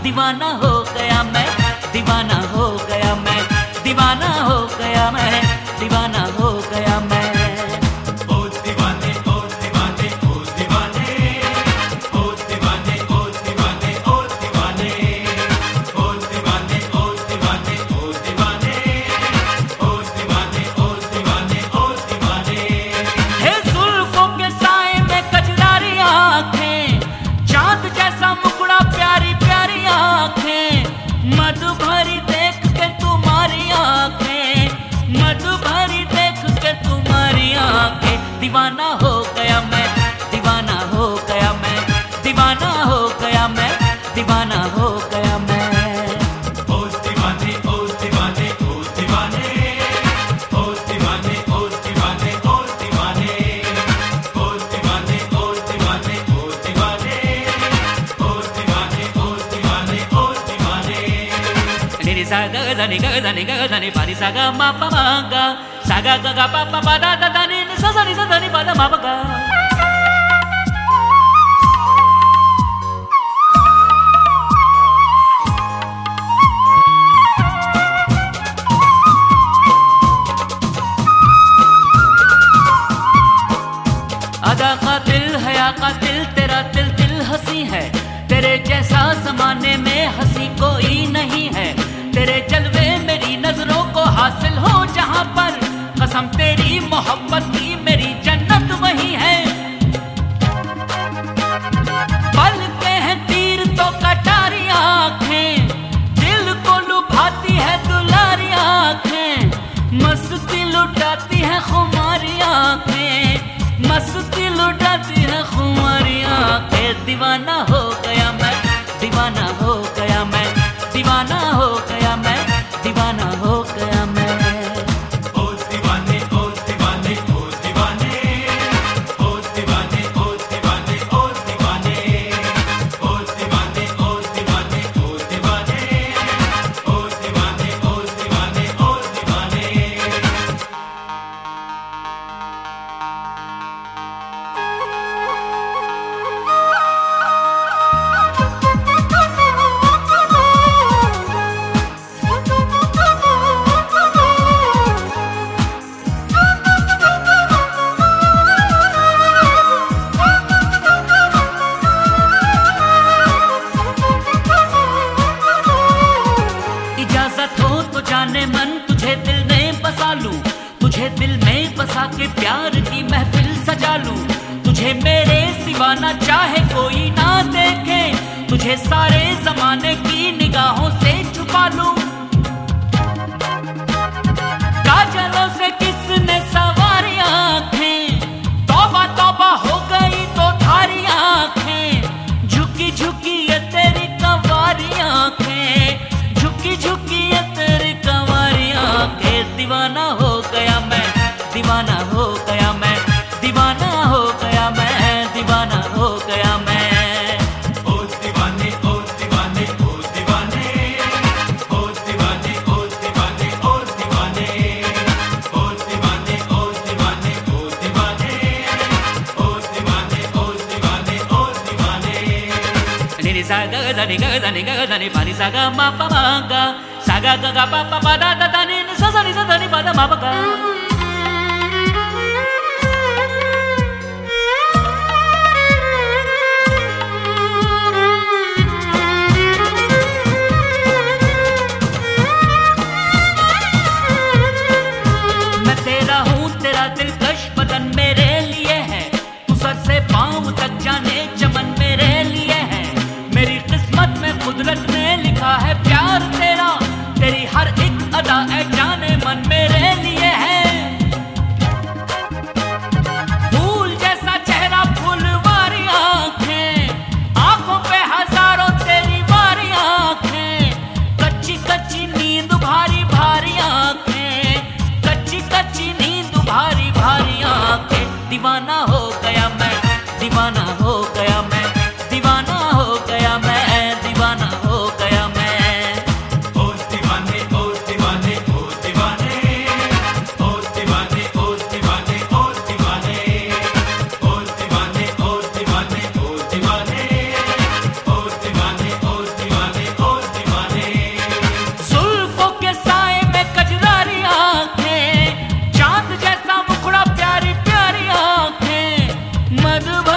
दीवाना हो गया मैं, दीवाना हो गया मैं, दीवाना हो गया मैं, दीवाना हो गया मैं। ओ दीवाने ओ दीवाने ओ दीवाने, ओ दीवाने ओ दीवाने ओ दीवाने, ओ दीवाने ओ दीवाने ओ दीवाने, ओ दीवाने ओ दीवाने ओ दीवाने। हे जुल्फों के साए में कजरारी आंखें, चांद जैसा मुकुड़ा प्यारी प्यारी आंखें, मधु भरी देख के तुम्हारी आंखें, मधु भरी देख के तुम्हारी आंखें। दीवाना हो गया मैं, दीवाना हो गया मैं, दीवाना हो गया मैं, दीवाना हो गया मैं। ओ दीवाने ओ दीवाने ओ दीवाने, ओ दीवाने ओ दीवाने ओ दीवाने, ओ दीवाने ओ दीवाने ओ दीवाने, ओ दीवाने ओ दीवाने ओ दीवाने। निरी सा ग ग नी ग ग नी ग ग नी पा नी सा ग मा पा मा गा, सा ग ग ग पा पा पा दा दा दा नी सा सा नी सा दा नी पा दा मा पा गा। आगा कातिल है या कातिल, तेरा दिल दिल हंसी है, तेरे जैसा जमाने में हंसी कोई नहीं है। तेरे जलवे मेरी नजरों को हासिल हो जहां पर, कसम तेरी मोहब्बत की मेरी जन्नत वही है। पलके हैं तीर तो कटारी आंखें, दिल को लुभाती है दुलारी आंखें, मस्ती लुटाती है खुमारी आंखें, मस्ती लुटाती है खुमारी आंखें। दीवाना हो गया मैं, दीवाना हो गया मैं, दीवाना हो गया मैं, दीवाना हो गया मैं। ओ दीवाने ओ दीवाने ओ दीवाने, ओ दीवाने ओ दीवाने ओ दीवाने, ओ दीवाने ओ दीवाने ओ दीवाने, ओ दीवाने ओ दीवाने ओ दीवाने। इजाजत हो तो जाने मन तुझे दिल में बसा लूं, तुझे दिल में बसा के प्यार की महफिल सजा लूं। तुझे मेरे सिवा ना चाहे कोई ना देखे, तुझे सारे जमाने की निगाहों से छुपा लूं। काजलों से किसने सवारी आंखें, तौबा तौबा हो गई तो थारी आंखें, झुकी झुकी ये तेरी कंवारी आंखें, झुकी झुकी ये तेरी कंवारी आंखें। दीवाना हो गया मैं, दीवाना हो गया मैं, दीवाना हो गया मैं, दीवाना हो गया मैं। ओ दीवाने ओ दीवाने ओ दीवाने, ओ दीवाने ओ दीवाने ओ दीवाने, ओ दीवाने ओ दीवाने ओ दीवाने, ओ दीवाने ओ दीवाने ओ दीवाने। निरी सा ग ग नी ग ग नी ग ग नी पा नी सा ग मा पा मा गा, सा ग ग ग पा पा पा दा दा दा नी सा सा नी सा दा नी पा दा मा पा गा। मैं तेरा हूँ, तेरा दिलकश बदन मेरे लिए है, तू सर से पाँव तक जाने चमन मेरे लिए है। मेरी किस्मत में कुदरत ने लिखा है प्यार तेरा, तेरी हर एक अदा ए जाने मन मेरे लिए है। फूल जैसा चेहरा फूलवारी आंखें, आंखों पे हजारों तेरी वारी आंखें, कच्ची कच्ची नींद भारी भारी आंखें, कच्ची कच्ची नींद भारी भारी आंखें। दीवाना हो गया मैं, दीवाना हो गया मैं, दीवाना हो गया मैं, दीवाना हो गया मैं। ओ दीवाने ओ दीवाने ओ मद